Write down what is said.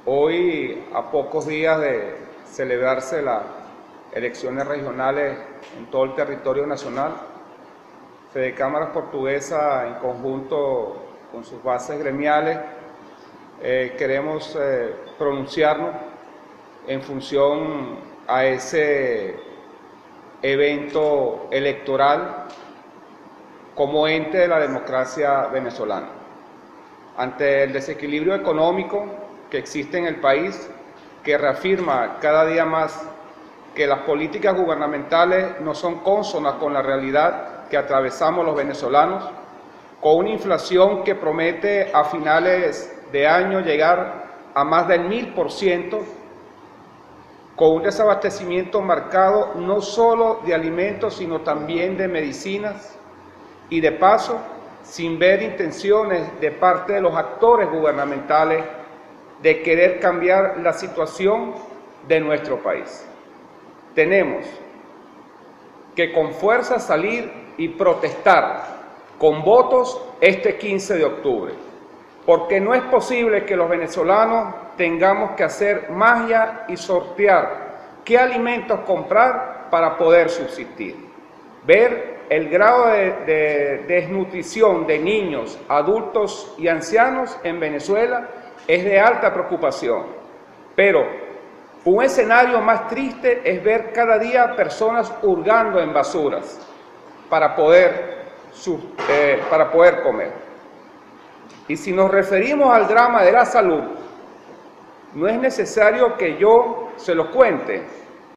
Hoy, a pocos días de celebrarse las elecciones regionales en todo el territorio nacional, Fedecámaras Portuguesa, en conjunto con sus bases gremiales, queremos pronunciarnos en función a ese evento electoral como ente de la democracia venezolana. Ante el desequilibrio económico que existe en el país, que reafirma cada día más que las políticas gubernamentales no son cónsonas con la realidad que atravesamos los venezolanos, con una inflación que promete a finales de año llegar a más del 1000%, con un desabastecimiento marcado no solo de alimentos, sino también de medicinas, y de paso, sin ver intenciones de parte de los actores gubernamentales de querer cambiar la situación de nuestro país. Tenemos que con fuerza salir y protestar con votos este 15 de octubre, porque no es posible que los venezolanos tengamos que hacer magia y sortear qué alimentos comprar para poder subsistir. Ver el grado de desnutrición de niños, adultos y ancianos en Venezuela es de alta preocupación, pero un escenario más triste es ver cada día personas hurgando en basuras para poder comer. Y si nos referimos al drama de la salud, no es necesario que yo se lo cuente.